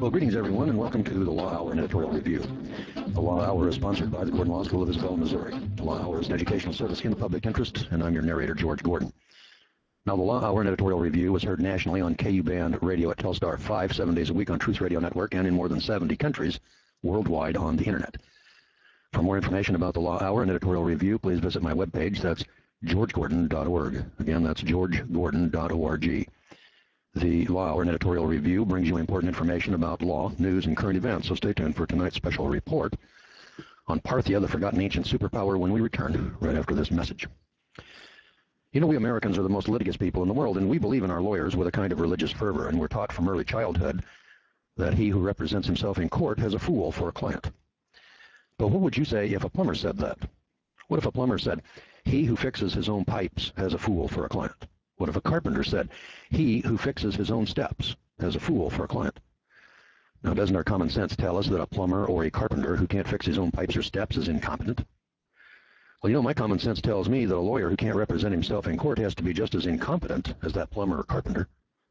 Well, greetings, everyone, and welcome to the Law Hour Editorial Review. The Law Hour is sponsored by the Gordon Law School of Isabel, Missouri. The Law Hour is an educational service in the public interest, and I'm your narrator, George Gordon. Now, the Law Hour Editorial Review is heard nationally on KU Band radio at Telstar 5, 7 days a week on Truth Radio Network, and in more than 70 countries worldwide on the Internet. For more information about the Law Hour and Editorial Review, please visit my webpage. That's georgegordon.org. Again, that's georgegordon.org. The Law Hour and Editorial Review brings you important information about law, news, and current events, so stay tuned for tonight's special report on Parthia, the forgotten ancient superpower, when we return right after this message. You know, we Americans are the most litigious people in the world, and we believe in our lawyers with a kind of religious fervor, and we're taught from early childhood that he who represents himself in court has a fool for a client. But what would you say if a plumber said that? What if a plumber said, he who fixes his own pipes has a fool for a client? What if a carpenter said, he who fixes his own steps has a fool for a client? Now, doesn't our common sense tell us that a plumber or a carpenter who can't fix his own pipes or steps is incompetent? Well, you know, my common sense tells me that a lawyer who can't represent himself in court has to be just as incompetent as that plumber or carpenter.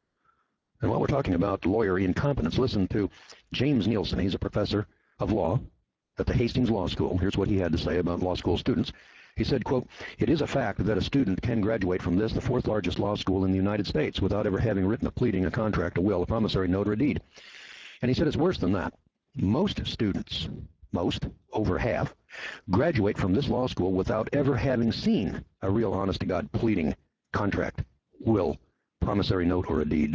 And while we're talking about lawyer incompetence, listen to James Nielsen. He's a professor of law at the Hastings Law School. Here's what he had to say about law school students. He said, quote, "It is a fact that a student can graduate from this, the fourth largest law school in the United States, without ever having written a pleading, a contract, a will, a promissory note, or a deed." And he said it's worse than that. Most students, over half, graduate from this law school without ever having seen a real honest-to-God pleading, contract, will, promissory note, or a deed.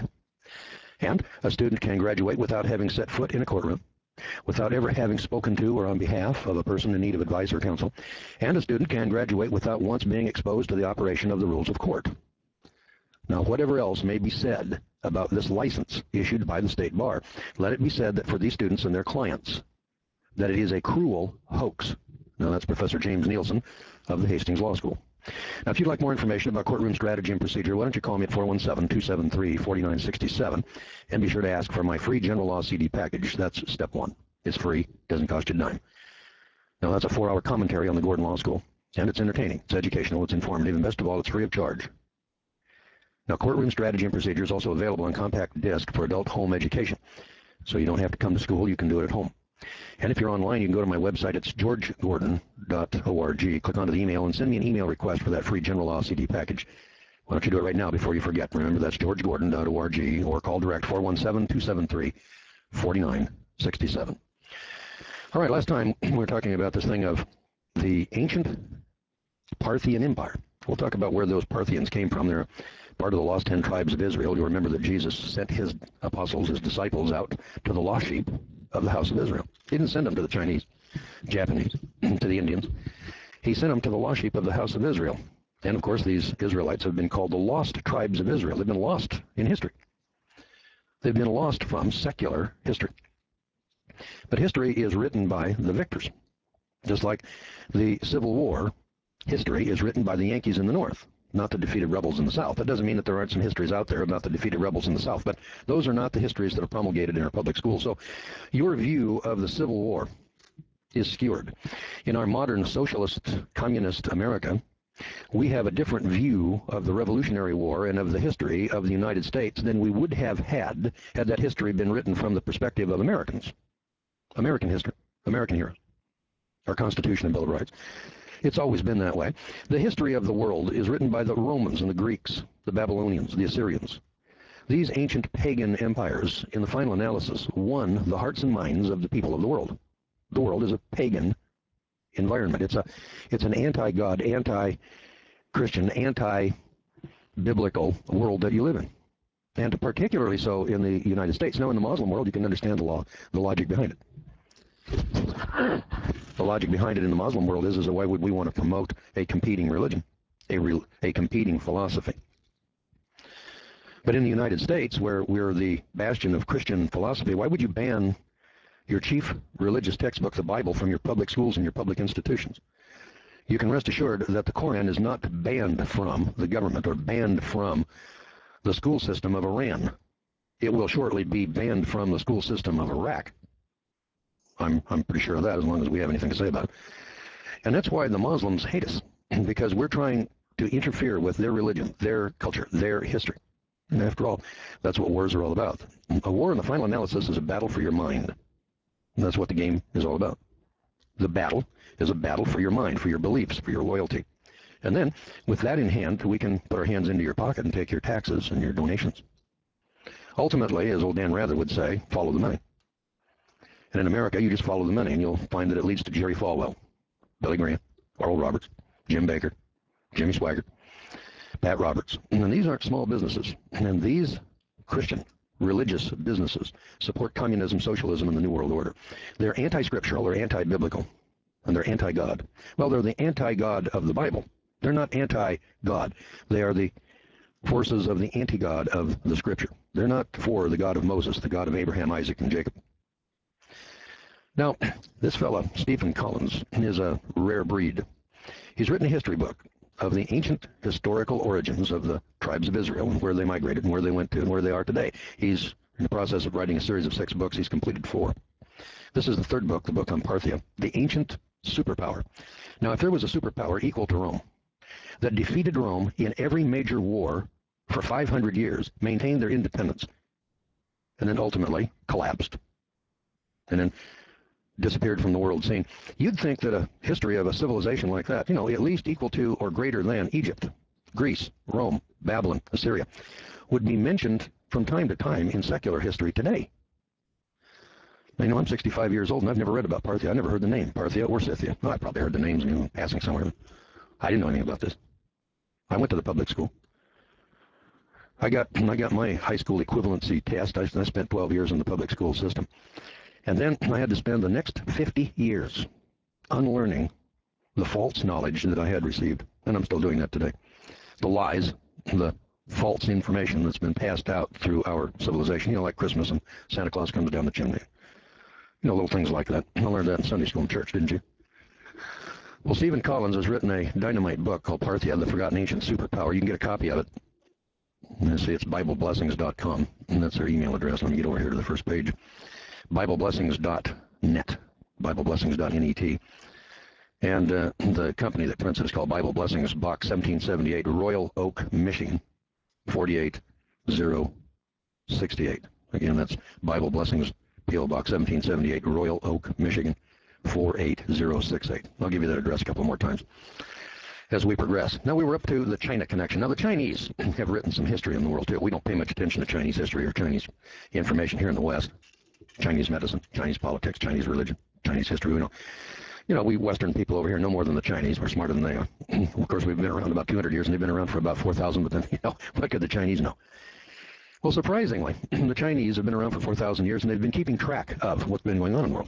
And a student can graduate without having set foot in a courtroom, without ever having spoken to or on behalf of a person in need of advice or counsel, and a student can graduate without once being exposed to the operation of the rules of court. Now, whatever else may be said about this license issued by the State Bar, let it be said that for these students and their clients, that it is a cruel hoax. Now, that's Professor James Nielsen of the Hastings Law School. Now, if you'd like more information about courtroom strategy and procedure, why don't you call me at 417-273-4967, and be sure to ask for my free general law CD package. That's step one. It's free, doesn't cost you a dime. Now, that's a 4-hour commentary on the Gordon Law School, and it's entertaining, it's educational, it's informative, and best of all, it's free of charge. Now, courtroom strategy and procedure is also available on compact disc for adult home education, so you don't have to come to school, you can do it at home. And if you're online, you can go to my website. It's georgegordon.org. Click onto the email and send me an email request for that free general law CD package. Why don't you do it right now before you forget? Remember, that's georgegordon.org, or call direct 417-273-4967. All right, last time we were talking about this thing of the ancient Parthian Empire. We'll talk about where those Parthians came from. They're part of the lost 10 tribes of Israel. You remember that Jesus sent his apostles, his disciples, out to the lost sheep of the house of Israel. He didn't send them to the Chinese, Japanese, to the Indians. He sent them to the lost sheep of the house of Israel. And of course, these Israelites have been called the lost tribes of Israel. They've been lost in history. They've been lost from secular history. But history is written by the victors. Just like the Civil War, history is written by the Yankees in the North, not the defeated rebels in the South. That doesn't mean that there aren't some histories out there about the defeated rebels in the South, but those are not the histories that are promulgated in our public schools. So your view of the Civil War is skewered. In our modern socialist, communist America, we have a different view of the Revolutionary War and of the history of the United States than we would have had that history been written from the perspective of Americans. American history, American heroes, our Constitution and Bill of Rights. It's always been that way. The history of the world is written by the Romans and the Greeks, the Babylonians, the Assyrians. These ancient pagan empires, in the final analysis, won the hearts and minds of the people of the world. The world is a pagan environment. It's an anti-God, anti-Christian, anti-biblical world that you live in. And particularly so in the United States. Now, in the Muslim world, you can understand the logic behind it. The logic behind it in the Muslim world is why would we want to promote a competing religion, a competing philosophy? But in the United States, where we're the bastion of Christian philosophy, why would you ban your chief religious textbook, the Bible, from your public schools and your public institutions? You can rest assured that the Quran is not banned from the government or banned from the school system of Iran. It will shortly be banned from the school system of Iraq. I'm pretty sure of that, as long as we have anything to say about it. And that's why the Muslims hate us, because we're trying to interfere with their religion, their culture, their history. And after all, that's what wars are all about. A war, in the final analysis, is a battle for your mind. And that's what the game is all about. The battle is a battle for your mind, for your beliefs, for your loyalty. And then, with that in hand, we can put our hands into your pocket and take your taxes and your donations. Ultimately, as old Dan Rather would say, follow the money. And in America, you just follow the money, and you'll find that it leads to Jerry Falwell, Billy Graham, Oral Roberts, Jim Baker, Jimmy Swaggart, Pat Roberts. And these aren't small businesses. And these Christian, religious businesses support communism, socialism, and the New World Order. They're anti-scriptural, they're anti-biblical, and they're anti-God. Well, they're the anti-God of the Bible. They're not anti-God. They are the forces of the anti-God of the Scripture. They're not for the God of Moses, the God of Abraham, Isaac, and Jacob. Now, this fellow, Stephen Collins, is a rare breed. He's written a history book of the ancient historical origins of the tribes of Israel and where they migrated and where they went to and where they are today. He's in the process of writing a series of 6 books. He's completed 4. This is the 3rd book, the book on Parthia, the ancient superpower. Now, if there was a superpower equal to Rome that defeated Rome in every major war for 500 years, maintained their independence, and then ultimately collapsed, and then disappeared from the world scene, you'd think that a history of a civilization like that, at least equal to or greater than Egypt, Greece, Rome, Babylon, Assyria, would be mentioned from time to time in secular history today. Now, I'm 65 years old and I've never read about Parthia. I never heard the name Parthia or Scythia. Well, I probably heard the names passing somewhere. I didn't know anything about this. I went to the public school. I got my high school equivalency test. I spent 12 years in the public school system. And then I had to spend the next 50 years unlearning the false knowledge that I had received. And I'm still doing that today. The lies, the false information that's been passed out through our civilization, like Christmas and Santa Claus comes down the chimney. Little things like that. I learned that in Sunday school and church, didn't you? Well, Stephen Collins has written a dynamite book called Parthia, the Forgotten Ancient Superpower. You can get a copy of it. Let's see, it's BibleBlessings.com, and that's their email address. Let me get over here to the first page. BibleBlessings.net, BibleBlessings.net. And the company that prints it is called Bible Blessings, Box 1778, Royal Oak, Michigan, 48068. Again, that's Bible Blessings, P.O. Box 1778, Royal Oak, Michigan, 48068. I'll give you that address a couple more times as we progress. Now, we were up to the China connection. Now, the Chinese have written some history in the world, too. We don't pay much attention to Chinese history or Chinese information here in the West. Chinese medicine, Chinese politics, Chinese religion, Chinese history. We don't. We Western people over here know more than the Chinese. We're smarter than they are. Of course, we've been around about 200 years, and they've been around for about 4,000, but then, what could the Chinese know? Well, surprisingly, the Chinese have been around for 4,000 years, and they've been keeping track of what's been going on in the world.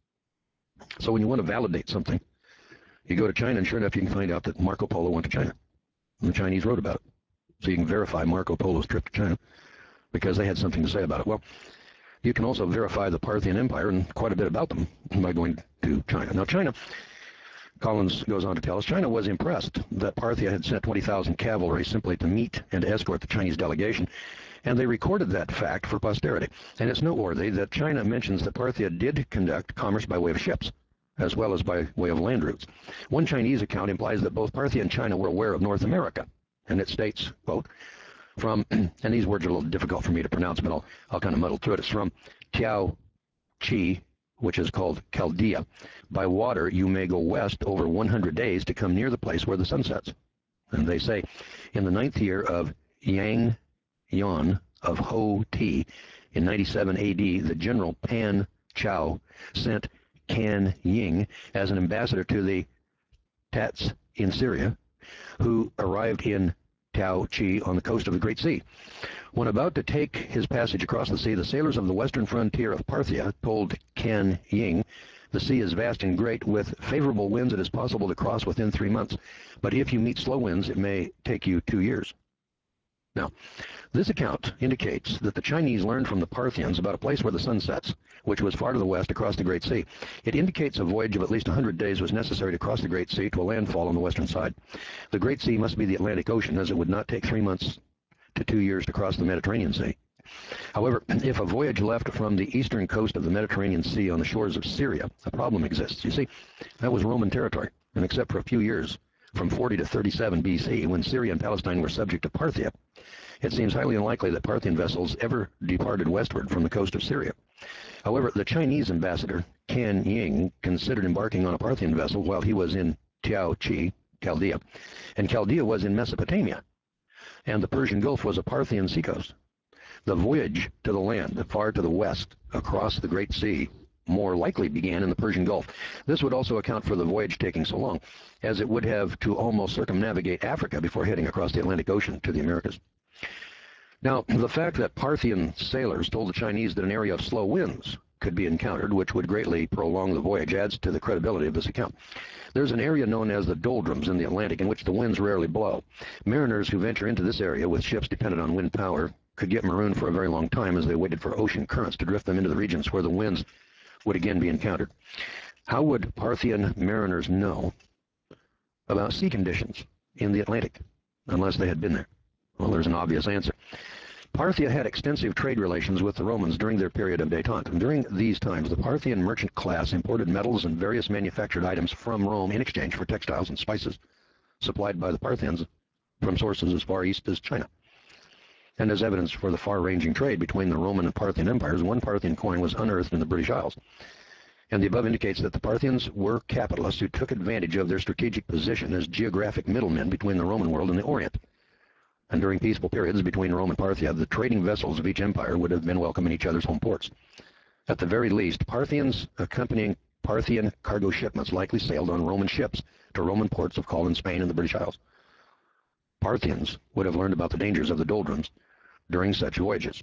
So when you want to validate something, you go to China, and sure enough, you can find out that Marco Polo went to China. And the Chinese wrote about it. So you can verify Marco Polo's trip to China because they had something to say about it. Well, you can also verify the Parthian Empire and quite a bit about them by going to China. Now, China, Collins goes on to tell us, China was impressed that Parthia had sent 20,000 cavalry simply to meet and escort the Chinese delegation, and they recorded that fact for posterity. And it's noteworthy that China mentions that Parthia did conduct commerce by way of ships, as well as by way of land routes. One Chinese account implies that both Parthia and China were aware of North America, and it states, quote, from, and these words are a little difficult for me to pronounce, but I'll kind of muddle through it. It's from Tiao Chi, which is called Chaldea. By water, you may go west over 100 days to come near the place where the sun sets. And they say, in the 9th year of Yang Yuan of Ho Ti, in 97 AD, the general Pan Chao sent Kan Ying as an ambassador to the Tats in Syria, who arrived in Tao Chi on the coast of the Great Sea. When about to take his passage across the sea, the sailors of the western frontier of Parthia told Kan Ying, the sea is vast and great. With favorable winds, it is possible to cross within 3 months. But if you meet slow winds, it may take you 2 years. Now, this account indicates that the Chinese learned from the Parthians about a place where the sun sets, which was far to the west across the Great Sea. It indicates a voyage of at least 100 days was necessary to cross the Great Sea to a landfall on the western side. The Great Sea must be the Atlantic Ocean, as it would not take 3 months to 2 years to cross the Mediterranean Sea. However, if a voyage left from the eastern coast of the Mediterranean Sea on the shores of Syria, a problem exists. You see, that was Roman territory, and except for a few years from 40 to 37 BC, when Syria and Palestine were subject to Parthia, it seems highly unlikely that Parthian vessels ever departed westward from the coast of Syria. However, the Chinese ambassador, Kan Ying, considered embarking on a Parthian vessel while he was in Tiao-Chi, Chaldea, and Chaldea was in Mesopotamia, and the Persian Gulf was a Parthian seacoast. The voyage to the land far to the west across the Great Sea more likely began in the Persian Gulf. This would also account for the voyage taking so long, as it would have to almost circumnavigate Africa before heading across the Atlantic Ocean to the Americas. Now, the fact that Parthian sailors told the Chinese that an area of slow winds could be encountered, which would greatly prolong the voyage, adds to the credibility of this account. There's an area known as the doldrums in the Atlantic in which the winds rarely blow. Mariners who venture into this area with ships dependent on wind power could get marooned for a very long time as they waited for ocean currents to drift them into the regions where the winds would again be encountered. How would Parthian mariners know about sea conditions in the Atlantic unless they had been there? Well, there's an obvious answer. Parthia had extensive trade relations with the Romans during their period of détente. And during these times, the Parthian merchant class imported metals and various manufactured items from Rome in exchange for textiles and spices supplied by the Parthians from sources as far east as China. And as evidence for the far-ranging trade between the Roman and Parthian empires, one Parthian coin was unearthed in the British Isles. And the above indicates that the Parthians were capitalists who took advantage of their strategic position as geographic middlemen between the Roman world and the Orient. And during peaceful periods between Rome and Parthia, the trading vessels of each empire would have been welcome in each other's home ports. At the very least, Parthians accompanying Parthian cargo shipments likely sailed on Roman ships to Roman ports of call in Spain and the British Isles. Parthians would have learned about the dangers of the doldrums during such voyages.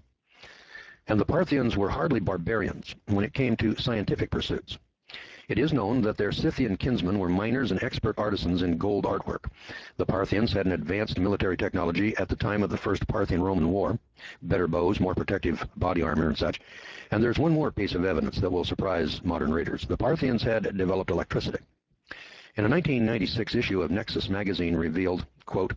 And the Parthians were hardly barbarians when it came to scientific pursuits. It is known that their Scythian kinsmen were miners and expert artisans in gold artwork. The Parthians had an advanced military technology at the time of the First Parthian-Roman War, better bows, more protective body armor and such. And there's one more piece of evidence that will surprise modern readers. The Parthians had developed electricity. In a 1996 issue of Nexus magazine revealed, quote,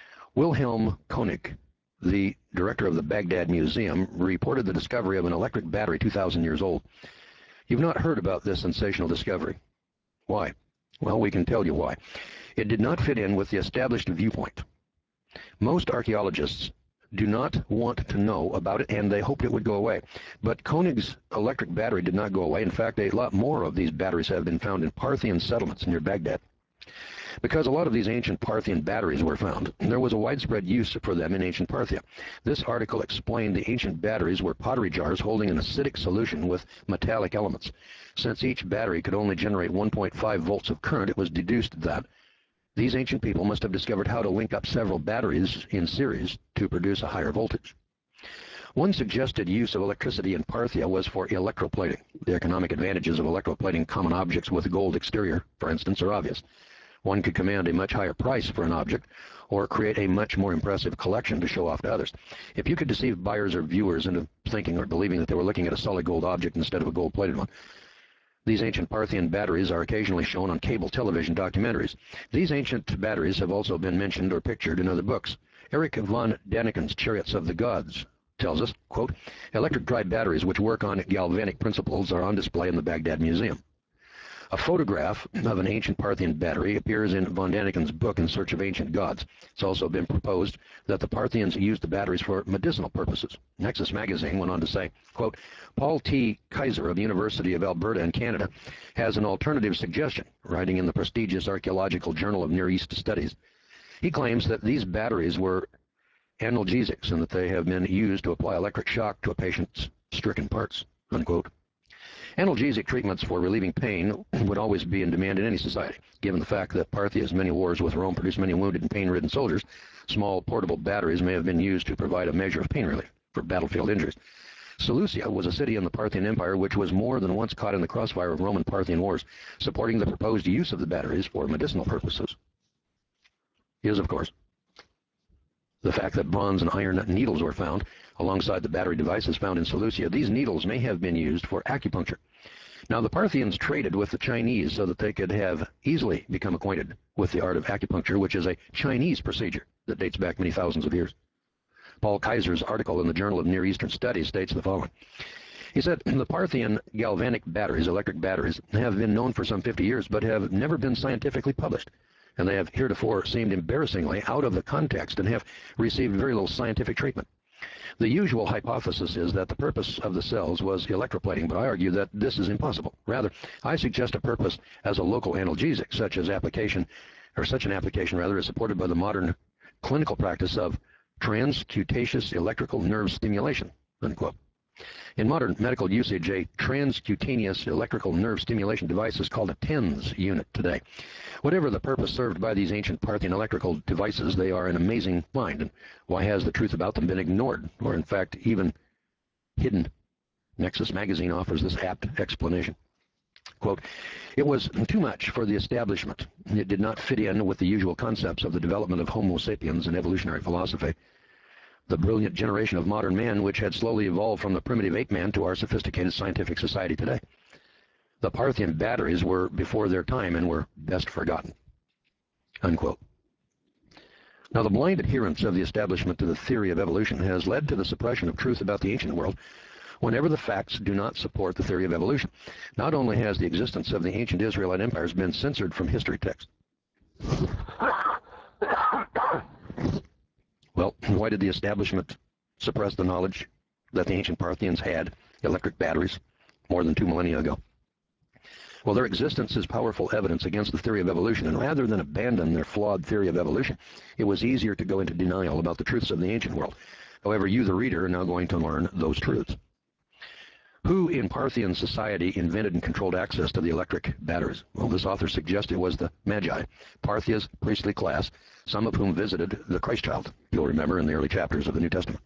Wilhelm Koenig, the director of the Baghdad Museum, reported the discovery of an electric battery 2,000 years old. You've not heard about this sensational discovery. Why? Well, we can tell you why. It did not fit in with the established viewpoint. Most archaeologists do not want to know about it, and they hoped it would go away. But Koenig's electric battery did not go away. In fact, a lot more of these batteries have been found in Parthian settlements near Baghdad. Because a lot of these ancient Parthian batteries were found, there was a widespread use for them in ancient Parthia. This article explained the ancient batteries were pottery jars holding an acidic solution with metallic elements. Since each battery could only generate 1.5 volts of current, it was deduced that these ancient people must have discovered how to link up several batteries in series to produce a higher voltage. One suggested use of electricity in Parthia was for electroplating. The economic advantages of electroplating common objects with a gold exterior, for instance, are obvious. One could command a much higher price for an object or create a much more impressive collection to show off to others. If you could deceive buyers or viewers into thinking or believing that they were looking at a solid gold object instead of a gold-plated one, these ancient Parthian batteries are occasionally shown on cable television documentaries. These ancient batteries have also been mentioned or pictured in other books. Eric von Daniken's Chariots of the Gods tells us, quote, electric drive batteries which work on galvanic principles are on display in the Baghdad Museum. A photograph of an ancient Parthian battery appears in von Daniken's book In Search of Ancient Gods. It's also been proposed that the Parthians used the batteries for medicinal purposes. Nexus magazine went on to say, quote, Paul T. Kaiser of the University of Alberta in Canada has an alternative suggestion, writing in the prestigious Archaeological Journal of Near East Studies. He claims that these batteries were analgesics and that they have been used to apply electric shock to a patient's stricken parts, unquote. Analgesic treatments for relieving pain would always be in demand in any society. Given the fact that Parthia's many wars with Rome produced many wounded and pain-ridden soldiers, small portable batteries may have been used to provide a measure of pain relief for battlefield injuries. Seleucia was a city in the Parthian Empire which was more than once caught in the crossfire of Roman-Parthian wars, supporting the proposed use of the batteries for medicinal purposes. Is, of course, the fact that bronze and iron needles were found alongside the battery devices found in Seleucia. These needles may have been used for acupuncture. Now, the Parthians traded with the Chinese so that they could have easily become acquainted with the art of acupuncture, which is a Chinese procedure that dates back many thousands of years. Paul Kaiser's article in the Journal of Near Eastern Studies states the following. He said, the Parthian galvanic batteries, electric batteries, have been known for some 50 years, but have never been scientifically published. and they have heretofore seemed embarrassingly out of the context and have received very little scientific treatment. The usual hypothesis is that the purpose of the cells was electroplating, but I argue that this is impossible. Rather, I suggest a purpose as a local analgesic, such an application is supported by the modern clinical practice of transcutaneous electrical nerve stimulation, unquote. In modern medical usage, a transcutaneous electrical nerve stimulation device is called a TENS unit today. Whatever the purpose served by these ancient Parthian electrical devices, they are an amazing find. And why has the truth about them been ignored, or in fact even hidden? Nexus magazine offers this apt explanation. Quote, "It was too much for the establishment. It did not fit in with the usual concepts of the development of Homo sapiens and evolutionary philosophy. The brilliant generation of modern man which had slowly evolved from the primitive ape man to our sophisticated scientific society today. The Parthian batteries were before their time and were best forgotten," unquote. Now, the blind adherence of the establishment to the theory of evolution has led to the suppression of truth about the ancient world whenever the facts do not support the theory of evolution. Not only has the existence of the ancient Israelite empires been censored from history texts. Well, why did the establishment suppress the knowledge that the ancient Parthians had electric batteries more than 2 millennia ago? Well, their existence is powerful evidence against the theory of evolution, and rather than abandon their flawed theory of evolution, it was easier to go into denial about the truths of the ancient world. However, you, the reader, are now going to learn those truths. Who in Parthian society invented and controlled access to the electric batteries? Well, this author suggests it was the Magi, Parthia's priestly class, some of whom visited the Christ child, you'll remember in the early chapters of the New Testament.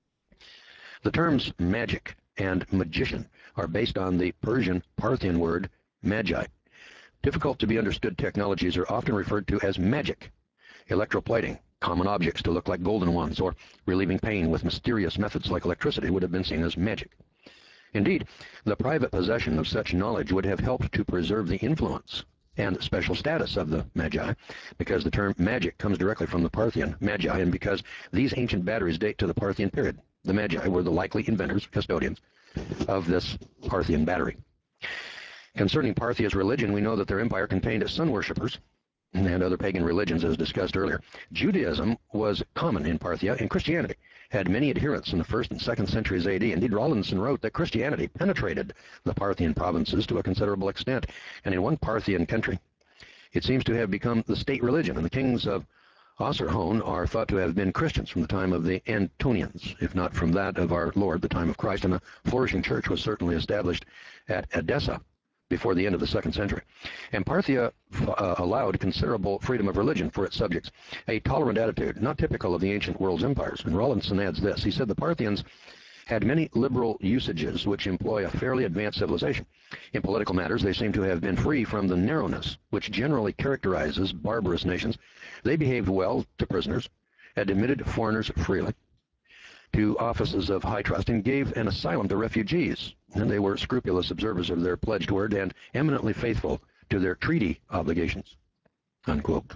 The terms magic and magician are based on the Persian Parthian word magi. Difficult to be understood technologies are often referred to as magic. Electroplating, common objects to look like golden ones, or relieving pain with mysterious methods like electricity would have been seen as magic. Indeed, the private possession of such knowledge would have helped to preserve the influence and special status of the Magi, because the term magic comes directly from the Parthian Magi, and because these ancient batteries date to the Parthian period. The Magi were the likely inventors, custodians, of this Parthian battery. Concerning Parthia's religion, we know that their empire contained sun worshippers and other pagan religions, as discussed earlier. Judaism was common in Parthia, and Christianity had many adherents in the 1st and 2nd centuries AD. Indeed, Rawlinson wrote that Christianity penetrated the Parthian provinces to a considerable extent, and in one Parthian country, it seems to have become the state religion, and the kings of Osirhone are thought to have been Christians from the time of the Antonians, if not from that of our Lord, the time of Christ, and a flourishing church was certainly established at Edessa before the end of the 2nd century. And Parthia allowed considerable freedom of religion for its subjects, a tolerant attitude, not typical of the ancient world's empires. And Rawlinson adds this. He said the Parthians had many liberal usages which employ a fairly advanced civilization. In political matters, they seem to have been free from the narrowness which generally characterizes barbarous nations. They behaved well to prisoners, admitted foreigners freely to offices of high trust, and gave an asylum to refugees. And they were scrupulous observers of their pledged word and eminently faithful to their treaty obligations, unquote.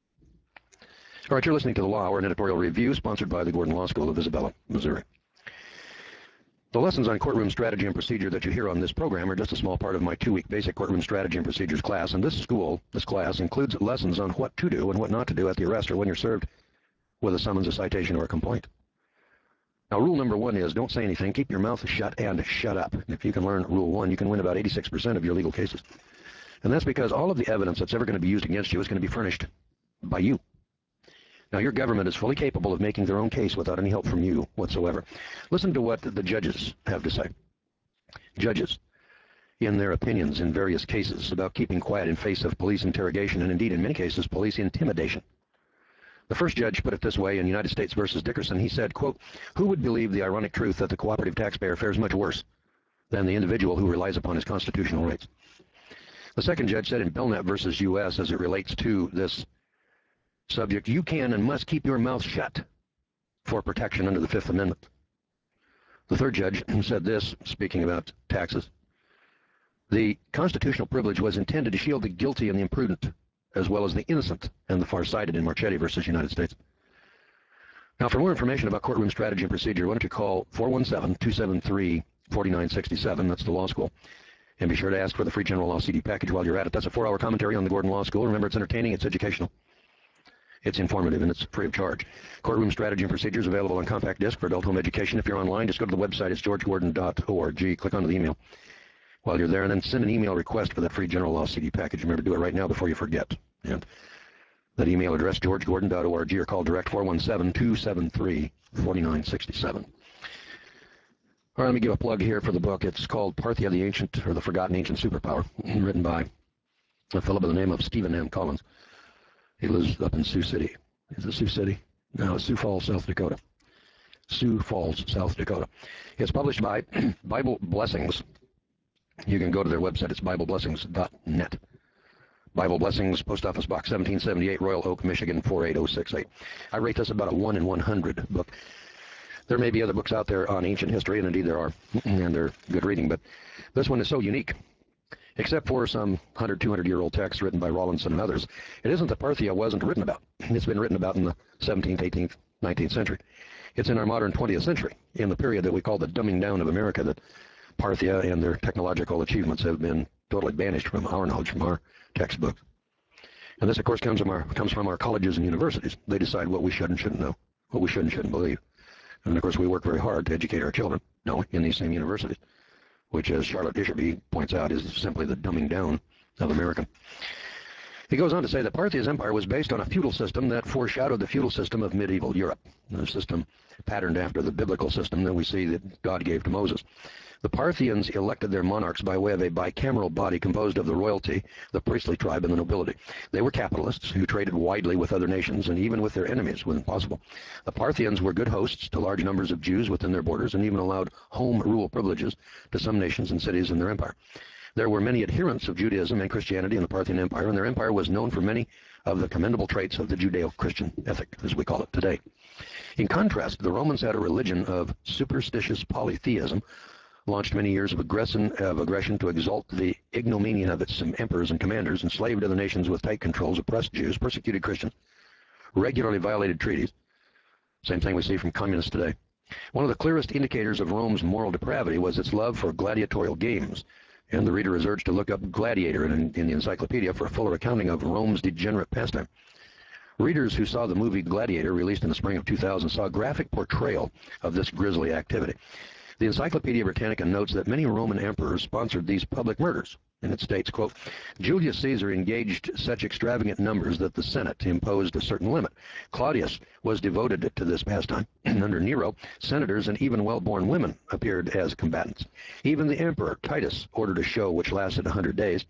All right, you're listening to The Law Hour, an editorial review sponsored by the Gordon Law School of Isabella, Missouri. The lessons on courtroom strategy and procedure that you hear on this program are just a small part of my 2-week basic courtroom strategy and procedures class, and this class includes lessons on what to do and what not to do at the arrest or when you're served with a summons, a citation, or a complaint. Now, rule number 1 is don't say anything, keep your mouth shut, and shut up. If you can learn rule 1, you can win about 86% of your legal cases. And that's because all of the evidence that's ever going to be used against you is going to be furnished by you. Now, your government is fully capable of making their own case without any help from you whatsoever. Listen to what the judges have to say. Judges, in their opinions in various cases about keeping quiet in face of police interrogation, and indeed in many cases police intimidation. The first judge put it this way in United States versus Dickerson. He said, quote, "Who would believe the ironic truth that the cooperative taxpayer fares much worse than the individual who relies upon his constitutional rights?" The second judge said in Belknap versus U.S. as it relates to this subject, "You can and must keep your mouth shut for protection under the Fifth Amendment." The third judge said this, speaking about taxes, "The constitutional privilege was intended to shield the guilty and the imprudent, as well as the innocent and the far-sighted," in Marchetti versus United States. Now, for more information about courtroom strategy and procedure, why don't you call 417-273-4967, that's the law school, and be sure to ask for the free general law CD package while you're at it. That's a 4-hour commentary on the Gordon Law School. Remember, it's entertaining, it's educational. It's informative and it's free of charge. Courtroom Strategy and Procedures available on compact disc for adult home education. If you're online, just go to the website. It's georgegordon.org. Click onto the email while you're there, and then send an email request for that free general law CD package. Remember, do it right now before you forget. And that email address, georgegordon.org, or call direct 417-273-4967. All right, let me give a plug here for the book. It's called Parthia, the Ancient, or the Forgotten Ancient Superpower, written by a fellow by the name of Stephen M. Collins. He lives up in Sioux City. Is it Sioux City? No, it's Sioux Falls, South Dakota. Sioux Falls, South Dakota. It's published by Bible Blessings. You can go to their website. It's BibleBlessings.net. Bible Blessings, Post Office Box 1778, Royal Oak, Michigan 48068. I rate this about a 1 in 100 book. There may be other books out there on ancient history, and indeed there are, and they're good reading, but this one is so unique. Except for some 100, 200-year-old texts written by Rawlinson and others, it isn't that Parthia wasn't written about. It's been written about in the 17th, 18th, 19th century. It's in our modern 20th century, in the period that we call the dumbing down of America, that Parthia and their technological achievements have been totally banished from our knowledge, from our textbooks. And this, of course, comes from our colleges and universities. They decide what we should and shouldn't know, what we should and shouldn't believe. And, of course, we work very hard to educate our children, in these same universities, which, as Charlotte Isherby points out, is simply the dumbing down of America. He goes on to say that Parthia's empire was based on a feudal system that foreshadowed the feudal system of medieval Europe, a system patterned after the biblical system that we see that God gave to Moses. The Parthians elected their monarchs by way of a bicameral body composed of the royalty, the priestly tribe, and the nobility. They were capitalists who traded widely with other nations and even with their enemies when possible. The Parthians were good hosts to large numbers of Jews within their borders and even allowed home rule privileges to some nations and cities in their empire. There were many adherents of Judaism and Christianity in the Parthian Empire, and their empire was known for many of the commendable traits of the Judeo-Christian ethic, as we call it today. In contrast, the Romans had a religion of superstitious polytheism, launched many years of aggression to exalt the ignominy of its emperors and commanders, enslaved other nations with tight controls, oppressed Jews, persecuted Christians, regularly violated treaties. Same thing we see from communists today. One of the clearest indicators of Rome's moral depravity was its love for gladiatorial games, and the reader is urged to look up Gladiator in the encyclopedia for a fuller accounting of Rome's degenerate pastime. Readers who saw the movie Gladiator, released in the spring of 2000, saw a graphic portrayal of this grisly activity. The Encyclopedia Britannica notes that many Roman emperors sponsored these public murders, and it states, quote, Julius Caesar engaged such extravagant numbers that the Senate imposed a certain limit. Claudius was devoted to this pastime, and under Nero, senators and even well-born women appeared as combatants. Even the emperor, Titus, ordered a show which lasted 100 days.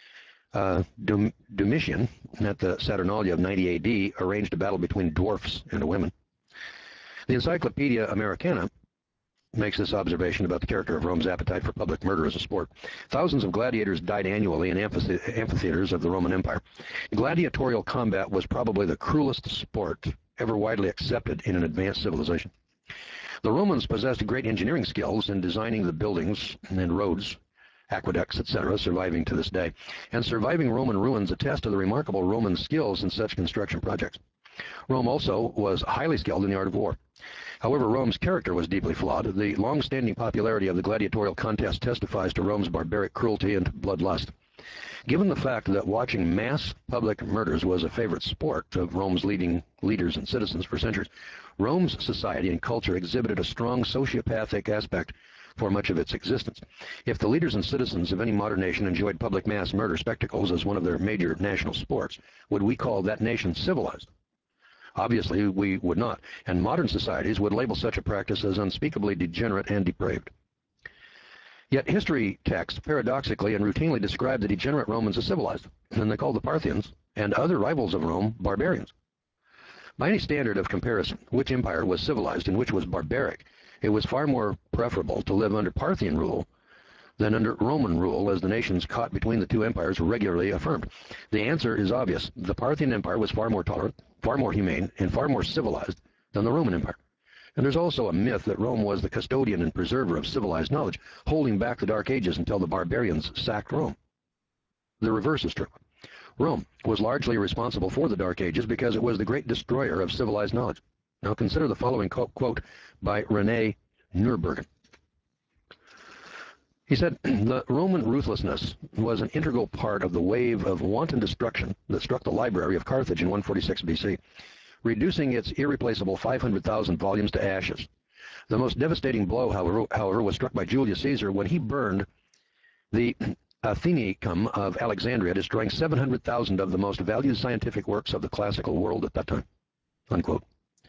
Domitian, at the Saturnalia of 90 A.D., arranged a battle between dwarfs and women. The Encyclopedia Americana makes this observation about the character of Rome's appetite for public murder as a sport. Thousands of gladiators died annually in amphitheaters of the Roman Empire. Gladiatorial combat was probably the cruelest sport ever widely accepted in an advanced civilization. The Romans possessed great engineering skills in designing the buildings and roads, aqueducts, etc., surviving to this day. And surviving Roman ruins attest to the remarkable Roman skills in such construction projects. Rome also was highly skilled in the art of war. However, Rome's character was deeply flawed. The long-standing popularity of the gladiatorial contest testifies to Rome's barbaric cruelty and bloodlust. Given the fact that watching mass public murders was a favorite sport of Rome's leading leaders and citizens for centuries, Rome's society and culture exhibited a strong sociopathic aspect for much of its existence. If the leaders and citizens of any modern nation enjoyed public mass murder spectacles as one of their major national sports, would we call that nation civilized? Obviously, we would not, and modern societies would label such a practice as unspeakably degenerate and depraved. Yet history texts paradoxically and routinely describe the degenerate Romans as civilized, and they call the Parthians and other rivals of Rome barbarians. By any standard of comparison, which empire was civilized and which was barbaric, it was far more preferable to live under Parthian rule than under Roman rule, as the nations caught between the two empires regularly affirmed. The answer is obvious. The Parthian Empire was far more tolerant, far more humane, and far more civilized than the Roman Empire. And there's also a myth that Rome was the custodian and preserver of civilized knowledge, holding back the Dark Ages until the barbarians sacked Rome. The reverse is true. Rome was largely responsible for the Dark Ages because it was the great destroyer of civilized knowledge. Now consider the following quote by René Nürburgring. He said, the Roman ruthlessness was an integral part of the wave of wanton destruction that struck the library of Carthage in 146 BC, reducing its irreplaceable 500,000 volumes to ashes. The most devastating blow, however, was struck by Julius Caesar when he burned the Athenaeum of Alexandria, destroying 700,000 of the most valued scientific works of the classical world at that time. Unquote.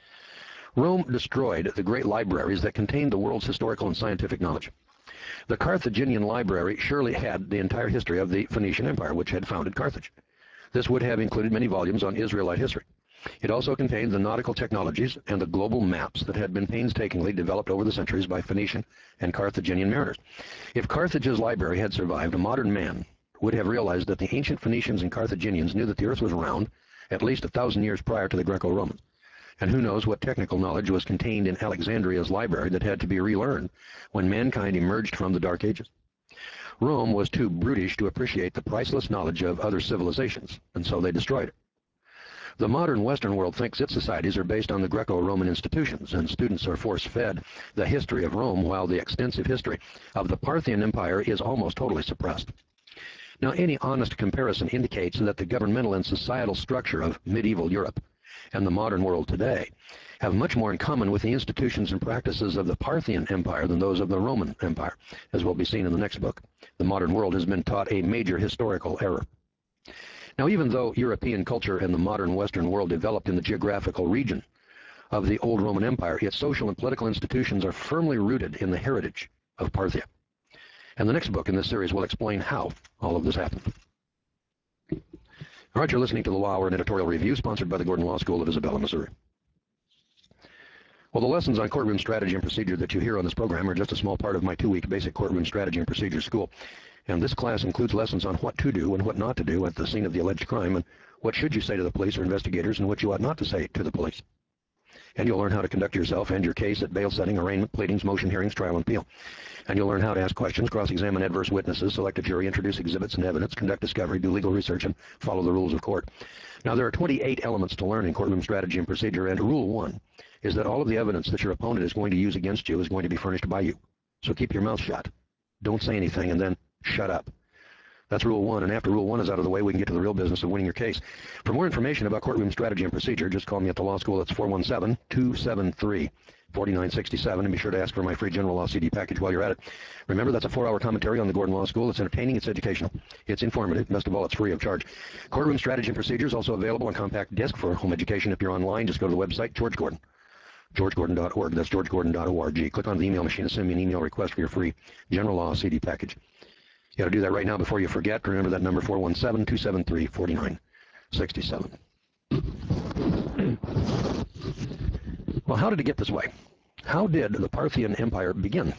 Rome destroyed the great libraries that contained the world's historical and scientific knowledge. The Carthaginian library surely had the entire history of the Phoenician Empire, which had founded Carthage. This would have included many volumes on Israelite history. It also contained the nautical technologies and the global maps that had been painstakingly developed over the centuries by Phoenician and Carthaginian mariners. If Carthage's library had survived, a modern man would have realized that the ancient Phoenicians and Carthaginians knew that the earth was round at least 1,000 years prior to the Greco-Romans. And who knows what technical knowledge was contained in Alexandria's library that had to be relearned when mankind emerged from the Dark Ages. Rome was too brutish to appreciate the priceless knowledge of other civilizations, and so they destroyed it. The modern Western world thinks its societies are based on the Greco-Roman institutions, and students are force-fed the history of Rome, while the extensive history of the Parthian Empire is almost totally suppressed. Now, any honest comparison indicates that the governmental and societal structure of medieval Europe and the modern world today have much more in common with the institutions and practices of the Parthian Empire than those of the Roman Empire, as will be seen in the next book. The modern world has been taught a major historical error. Now, even though European culture and the modern Western world developed in the geographical region of the old Roman Empire, its social and political institutions are firmly rooted in the heritage of Parthia. And the next book in this series will explain how all of this happened. All right, you're listening to the Law Hour, an editorial review sponsored by the Gordon Law School of Isabella, Missouri. Well, the lessons on courtroom strategy and procedure that you hear on this program are just a small part of my 2-week basic courtroom strategy and procedure school. And this class includes lessons on what to do and what not to do at the scene of the alleged crime, and what should you say to the police or investigators and what you ought not to say to the police. And you'll learn how to conduct yourself and your case at bail setting, arraignment, pleadings, motion hearings, trial, and appeal. And you'll learn how to ask questions, cross-examine adverse witnesses, select a jury, introduce exhibits and evidence, conduct discovery, do legal research, and follow the rules of court. Now, there are 28 elements to learn in courtroom strategy and procedure, and Rule 1 is that all of the evidence that your opponent is going to use against you is going to be furnished by you. So keep your mouth shut. Don't say anything, and then shut up. That's Rule 1, and after Rule 1 is out of the way, we can get to the real business of winning your case. For more information about courtroom strategy and procedure, just call me at the law school. It's 417-273-4967, and be sure to ask for my free general law CD package while you're at it. Remember, that's a 4-hour commentary on the Gordon Law School. It's entertaining, it's educational, it's informative. Best of all, it's free of charge. Courtroom strategy and procedure is also available on compact disc for home education. If you're online, just go to the website, George Gordon. GeorgeGordon.org. That's GeorgeGordon.org. Click on the email machine and send me an email request for your free general law CD package. You got to do that right now before you forget. Remember that number, 417-273-4967. Well, how did it get this way? How did the Parthian Empire begin?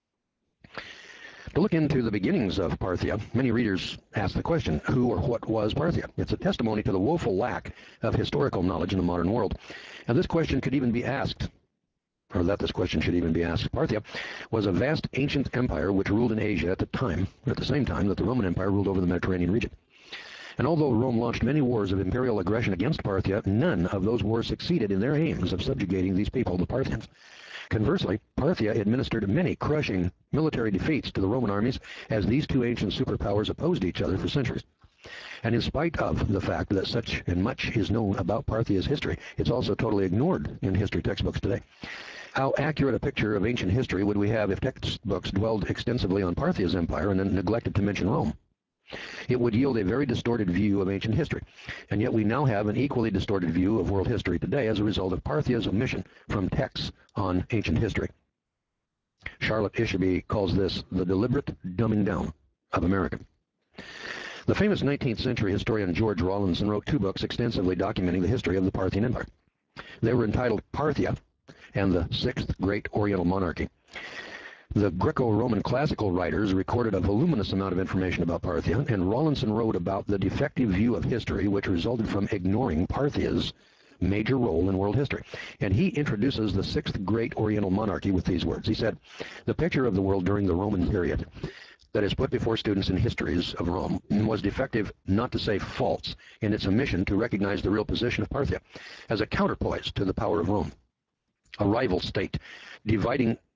To look into the beginnings of Parthia, many readers ask the question, who or what was Parthia? It's a testimony to the woeful lack of historical knowledge in the modern world. And this question could even be asked, or that this question should even be asked. Parthia was a vast ancient empire which ruled in Asia at the same time that the Roman Empire ruled over the Mediterranean region. And although Rome launched many wars of imperial aggression against Parthia, none of those wars succeeded in their aims of subjugating these people, the Parthians. Conversely, Parthia administered many crushing military defeats to the Roman armies as these two ancient superpowers opposed each other for centuries. And in spite of the fact that such and much is known about Parthia's history, it's also totally ignored in history textbooks today. How accurate a picture of ancient history would we have if textbooks dwelled extensively on Parthia's empire and then neglected to mention Rome? It would yield a very distorted view of ancient history, and yet we now have an equally distorted view of world history today as a result of Parthia's omission from texts on ancient history. Charlotte Isherby calls this the deliberate dumbing down of America. The famous 19th century historian George Rawlinson wrote 2 books extensively documenting the history of the Parthian Empire. They were entitled Parthia and the Sixth Great Oriental Monarchy. The Greco-Roman classical writers recorded a voluminous amount of information about Parthia, and Rawlinson wrote about the defective view of history which resulted from ignoring Parthia's major role in world history. And he introduces the Sixth Great Oriental Monarchy with these words. He said, "The picture of the world during the Roman period that is put before students in histories of Rome was defective, not to say false, in its omission to recognize the real position of Parthia as a counterpoise to the power of Rome, a rival state, dividing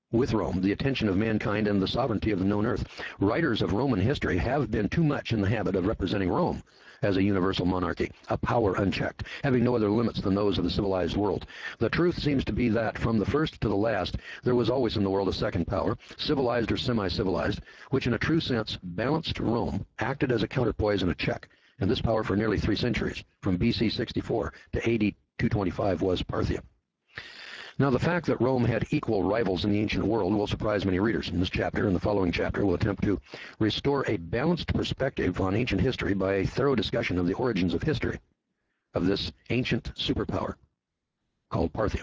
with Rome, the attention of mankind, and the sovereignty of the known earth. Writers of Roman history have been too much in the habit of representing Rome as a universal monarchy, a power unchecked, having no other limits than those of the civilized world. The truth seems to be that from the first to the last, there was always in the world a second power, civilized or semi-civilized, which in a true sense balanced Rome, acted as a counterpoise and a check. And this power for nearly 3 centuries, from BC 64 to AD 225, was Parthia. Now, the fact that Rome had equal rivals in the ancient world will surprise many readers. In this chapter and the following chapter, we'll attempt to restore a balanced perspective on ancient history by a thorough discussion of the origins of history of this ancient superpower called Parthia.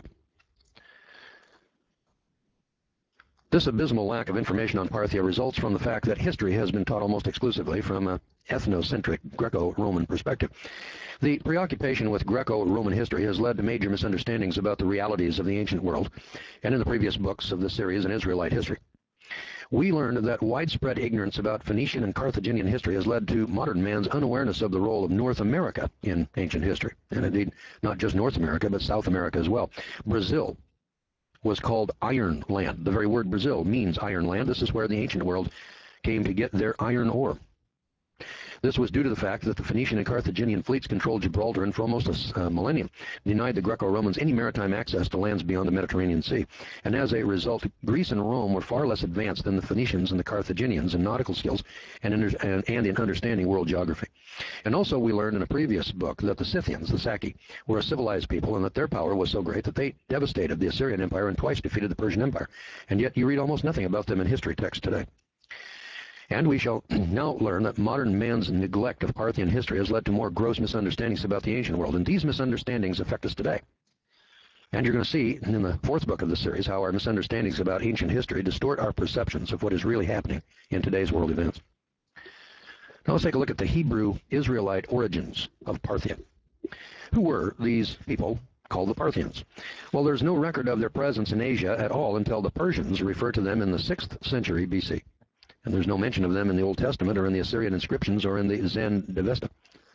This abysmal lack of information on Parthia results from the fact that history has been taught almost exclusively from an ethnocentric Greco-Roman perspective. The preoccupation with Greco-Roman history has led to major misunderstandings about the realities of the ancient world, and in the previous books of this series, in Israelite history. We learned that widespread ignorance about Phoenician and Carthaginian history has led to modern man's unawareness of the role of North America in ancient history, and indeed not just North America, but South America as well. Brazil was called Iron Land. The very word Brazil means iron land. This is where the ancient world came to get their iron ore. This was due to the fact that the Phoenician and Carthaginian fleets controlled Gibraltar and for almost a millennium denied the Greco-Romans any maritime access to lands beyond the Mediterranean Sea. And as a result, Greece and Rome were far less advanced than the Phoenicians and the Carthaginians in nautical skills and in understanding world geography. And also we learned in a previous book that the Scythians, the Saki, were a civilized people and that their power was so great that they devastated the Assyrian Empire and twice defeated the Persian Empire. And yet you read almost nothing about them in history texts today. And we shall now learn that modern man's neglect of Parthian history has led to more gross misunderstandings about the ancient world, and these misunderstandings affect us today. And you're going to see in the 4th book of this series how our misunderstandings about ancient history distort our perceptions of what is really happening in today's world events. Now let's take a look at the Hebrew Israelite origins of Parthia. Who were these people called the Parthians? Well, there's no record of their presence in Asia at all until the Persians refer to them in the 6th century BC. And there's no mention of them in the Old Testament or in the Assyrian inscriptions or in the Zend-Avesta.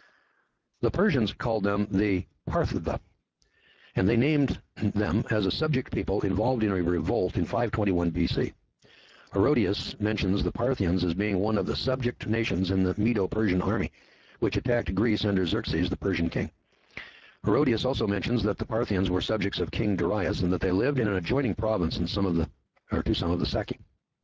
The Persians called them the Parthiva, and they named them as a subject people involved in a revolt in 521 BC. Herodotus mentions the Parthians as being one of the subject nations in the Medo-Persian army, which attacked Greece under Xerxes, the Persian king. Herodotus also mentions that the Parthians were subjects of King Darius and that they lived in an adjoining province in to some of the Saki.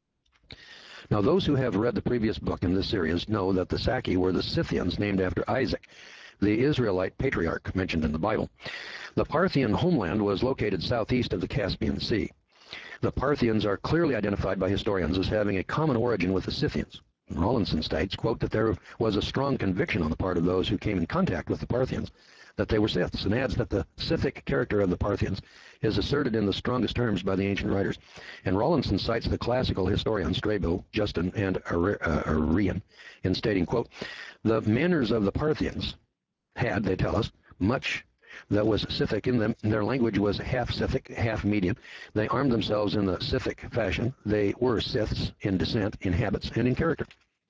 Now, those who have read the previous book in this series know that the Saki were the Scythians named after Isaac, the Israelite patriarch mentioned in the Bible. The Parthian homeland was located southeast of the Caspian Sea. The Parthians are clearly identified by historians as having a common origin with the Scythians. Rawlinson states, quote, that there was a strong conviction on the part of those who came in contact with the Parthians that they were Scyths, and adds that the Scythic character of the Parthians is asserted in the strongest terms by the ancient writers. And Rawlinson cites the classical historians Strabo, Justin, and Arrian in stating, quote, the manners of the Parthians had, they tell us, much that was Scythic in them. Their language was half Scythic, half Median. They armed themselves in the Scythic fashion. They were Scyths in descent, in habits, and in character.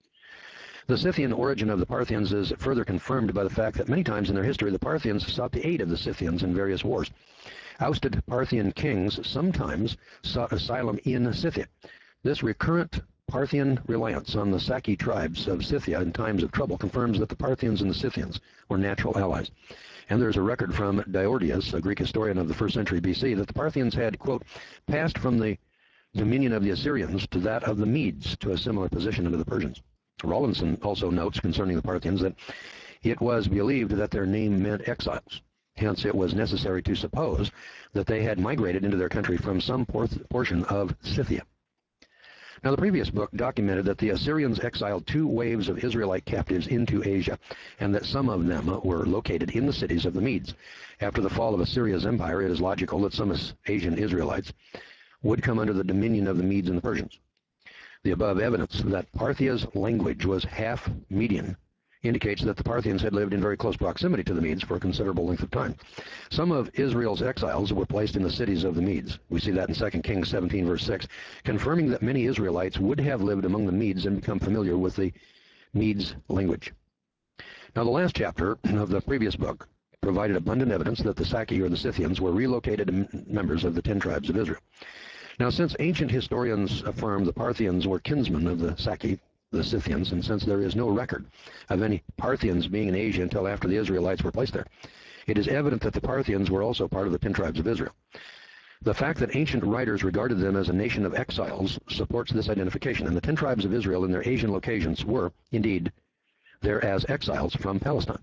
The Scythian origin of the Parthians is further confirmed by the fact that many times in their history the Parthians sought the aid of the Scythians in various wars. Ousted Parthian kings sometimes sought asylum in Scythia. This recurrent Parthian reliance on the Saki tribes of Scythia in times of trouble confirms that the Parthians and the Scythians were natural allies. And there's a record from Diordius, a Greek historian of the 1st century BC, that the Parthians had, quote, passed from the dominion of the Assyrians to that of the Medes to a similar position under the Persians. Rawlinson also notes concerning the Parthians that it was believed that their name meant exiles. Hence, it was necessary to suppose that they had migrated into their country from some portion of Scythia. Now, the previous book documented that the Assyrians exiled 2 waves of Israelite captives into Asia, and that some of them were located in the cities of the Medes. After the fall of Assyria's empire, it is logical that some Asian Israelites would come under the dominion of the Medes and the Persians. The above evidence that Parthia's language was half Median indicates that the Parthians had lived in very close proximity to the Medes for a considerable length of time. Some of Israel's exiles were placed in the cities of the Medes. We see that in 2 Kings 17, verse 6, confirming that many Israelites would have lived among the Medes and become familiar with the Medes language. Now, the last chapter of the previous book provided abundant evidence that the Saki, or the Scythians, were relocated members of the 10 tribes of Israel. Now, since ancient historians affirm the Parthians were kinsmen of the Saki, the Scythians, and since there is no record of any Parthians being in Asia until after the Israelites were placed there, it is evident that the Parthians were also part of the 10 tribes of Israel. The fact that ancient writers regarded them as a nation of exiles supports this identification, and the 10 tribes of Israel in their Asian locations were, indeed, there as exiles from Palestine.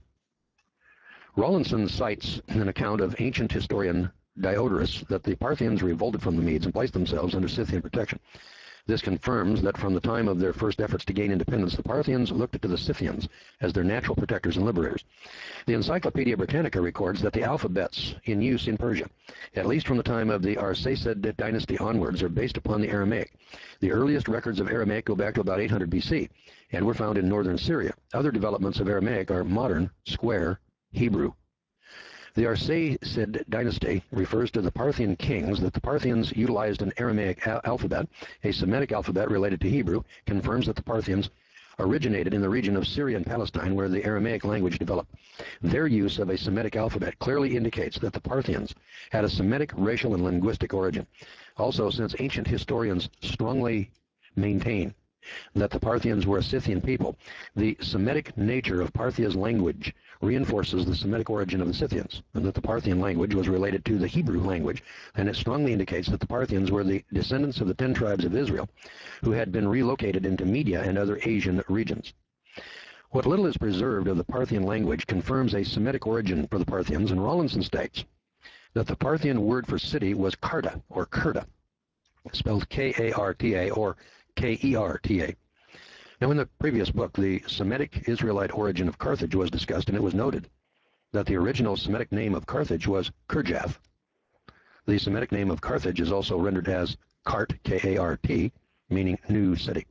Rawlinson cites an account of ancient historian Diodorus that the Parthians revolted from the Medes and placed themselves under Scythian protection. This confirms that from the time of their first efforts to gain independence, the Parthians looked to the Scythians as their natural protectors and liberators. The Encyclopedia Britannica records that the alphabets in use in Persia, at least from the time of the Arsacid dynasty onwards, are based upon the Aramaic. The earliest records of Aramaic go back to about 800 BC and were found in northern Syria. Other developments of Aramaic are modern, square, Hebrew. The Arsacid dynasty refers to the Parthian kings. That the Parthians utilized an Aramaic alphabet, a Semitic alphabet related to Hebrew, confirms that the Parthians originated in the region of Syria and Palestine where the Aramaic language developed. Their use of a Semitic alphabet clearly indicates that the Parthians had a Semitic racial and linguistic origin. Also, since ancient historians strongly maintain that the Parthians were a Scythian people, the Semitic nature of Parthia's language reinforces the Semitic origin of the Scythians, and that the Parthian language was related to the Hebrew language, and it strongly indicates that the Parthians were the descendants of the 10 tribes of Israel, who had been relocated into Media and other Asian regions. What little is preserved of the Parthian language confirms a Semitic origin for the Parthians, and Rawlinson states that the Parthian word for city was Karta, or Kurta, spelled K-A-R-T-A, or K-E-R-T-A. Now, in the previous book, the Semitic Israelite origin of Carthage was discussed, and it was noted that the original Semitic name of Carthage was Kirjath. The Semitic name of Carthage is also rendered as Kart, K-A-R-T, meaning new city.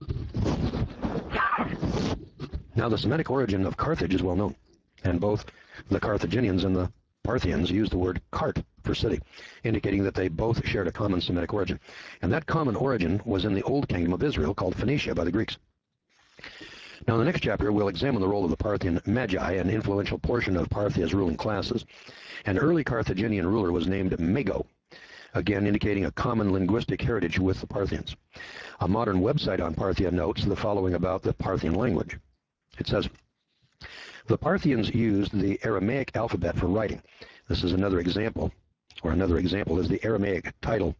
Now, the Semitic origin of Carthage is well known, and both the Carthaginians and the Parthians used the word Kart for city, indicating that they both shared a common Semitic origin. And that common origin was in the Old Kingdom of Israel, called Phoenicia by the Greeks. Now, in the next chapter, we'll examine the role of the Parthian Magi, an influential portion of Parthia's ruling classes. An early Carthaginian ruler was named Mago, again indicating a common linguistic heritage with the Parthians. A modern website on Parthia notes the following about the Parthian language. It says, the Parthians used the Aramaic alphabet for writing. This is another example, or another example is the Aramaic title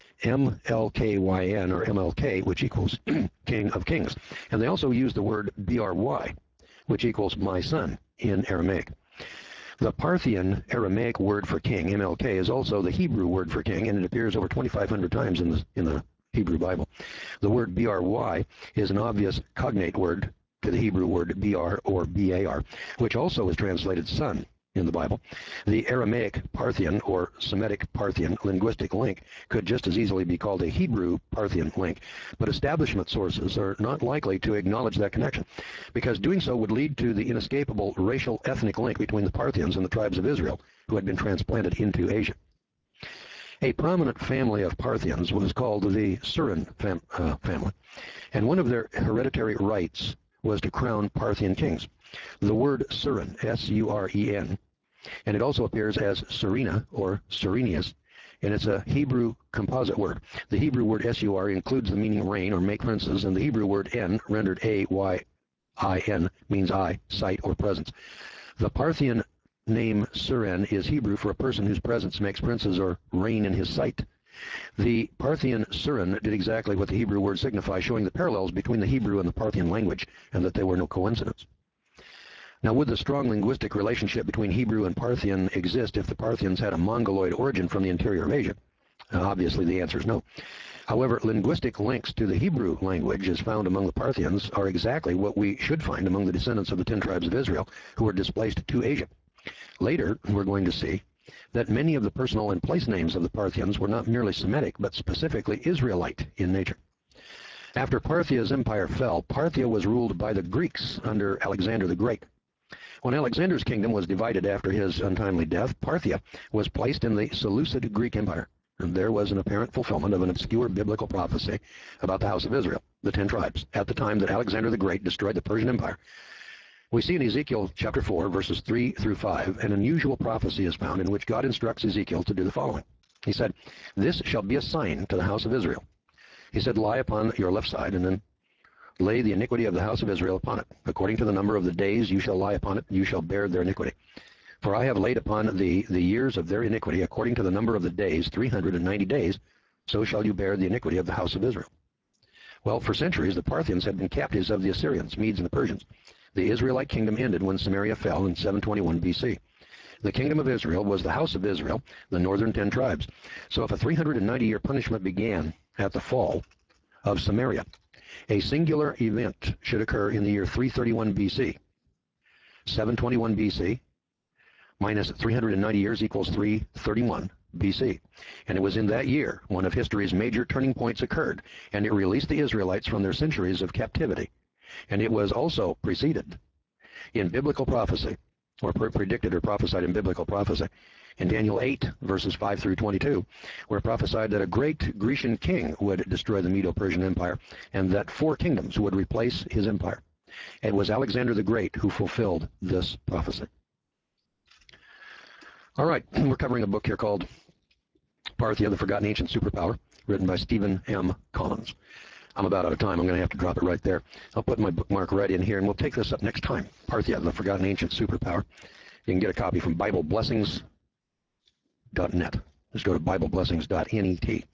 MLKYN, or MLK, which equals King of Kings. And they also use the word BRY, which equals my son in Aramaic. The Parthian Aramaic word for king, MLK, is also the Hebrew word for king, and it appears over 2,500 times in the Hebrew Bible. The word BRY is an obvious cognate word to the Hebrew word BR or BAR, which also is translated son in the Bible. The Aramaic Parthian or Semitic Parthian linguistic link could just as easily be called a Hebrew Parthian link, but establishment sources are not likely to acknowledge that connection, because doing so would lead to the inescapable racial ethnic link between the Parthians and the tribes of Israel who had been transplanted into Asia. A prominent family of Parthians was called the Suren family, and one of their hereditary rights was to crown Parthian kings. The word Suren, S-U-R-E-N, and it also appears as Surena or Surenius, and it's a Hebrew composite word. The Hebrew word S-U-R includes the meaning reign or make princes, and the Hebrew word N, rendered A-Y-I-N, means eye, sight, or presence. The Parthian name Suren is Hebrew for a person whose presence makes princes or reign in his sight. The Parthian Suren did exactly what the Hebrew word signifies, showing the parallels between the Hebrew and the Parthian language, and that they were no coincidence. Now, would the strong linguistic relationship between Hebrew and Parthian exist if the Parthians had a Mongoloid origin from the interior of Asia? Obviously, the answer is no. However, linguistic links to the Hebrew language as found among the Parthians are exactly what we should find among the descendants of the 10 tribes of Israel who were displaced to Asia. Later, we're going to see that many of the personal and place names of the Parthians were not merely Semitic, but specifically Israelite in nature. After Parthia's empire fell, Parthia was ruled by the Greeks under Alexander the Great. When Alexander's kingdom was divided after his untimely death, Parthia was placed in the Seleucid Greek Empire, and there was an apparent fulfillment of an obscure biblical prophecy about the house of Israel, the 10 tribes, at the time that Alexander the Great destroyed the Persian Empire. We see in Ezekiel chapter 4, verses 3 through 5, an unusual prophecy is found in which God instructs Ezekiel to do the following. He said, "This shall be a sign to the house of Israel." He said, "Lie upon your left side, and then lay the iniquity of the house of Israel upon it. According to the number of the days you shall lie upon it, you shall bear their iniquity. For I have laid upon thee the years of their iniquity, according to the number of the days, 390 days, so shall you bear the iniquity of the house of Israel." Well, for centuries, the Parthians had been captives of the Assyrians, Medes, and the Persians. The Israelite kingdom ended when Samaria fell in 721 BC. The kingdom of Israel was the house of Israel, the northern 10 tribes. So if a 390-year punishment began at the fall of Samaria, a singular event should occur in the year 331 BC. 721 BC minus 390 years equals 331 BC. And it was in that year one of history's major turning points occurred, and it released the Israelites from their centuries of captivity. And it was also preceded in biblical prophecy, or predicted or prophesied in biblical prophecy, in Daniel 8, verses 5 through 22, where it prophesied that a great Grecian king would destroy the Medo-Persian Empire, and that 4 kingdoms would replace his empire. It was Alexander the Great who fulfilled this prophecy. All right, we're covering a book here called Parthia, the Forgotten Ancient Superpower, written by Stephen M. Collins. I'm about out of time. I'm going to have to drop it right there. I'll put my bookmark right in here, and we'll take this up next time. Parthia, the Forgotten Ancient Superpower. You can get a copy from BibleBlessings.net. Just go to BibleBlessings.net.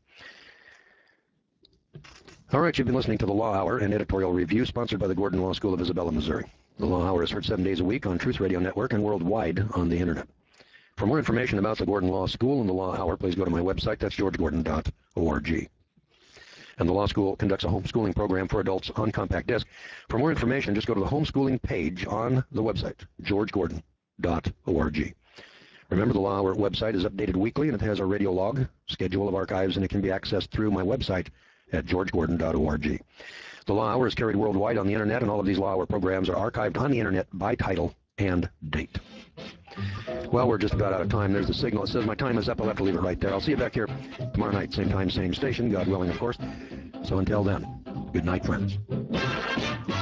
All right, you've been listening to the Law Hour, an editorial review sponsored by the Gordon Law School of Isabella, Missouri. The Law Hour is heard 7 days a week on Truth Radio Network and worldwide on the Internet. For more information about the Gordon Law School and the Law Hour, please go to my website. That's georgegordon.org. And the Law School conducts a homeschooling program for adults on compact disc. For more information, just go to the homeschooling page on the website, georgegordon.org. Remember, the Law Hour website is updated weekly, and it has a radio log, schedule of archives, and it can be accessed through my website at georgegordon.org. The Law Hour is carried worldwide on the Internet, and all of these Law Hour programs are archived on the Internet by title and date. Well, we're just about out of time. There's the signal. It says my time is up. I'll have to leave it right there. I'll see you back here tomorrow night, same time, same station, God willing, of course. So until then, good night, friends.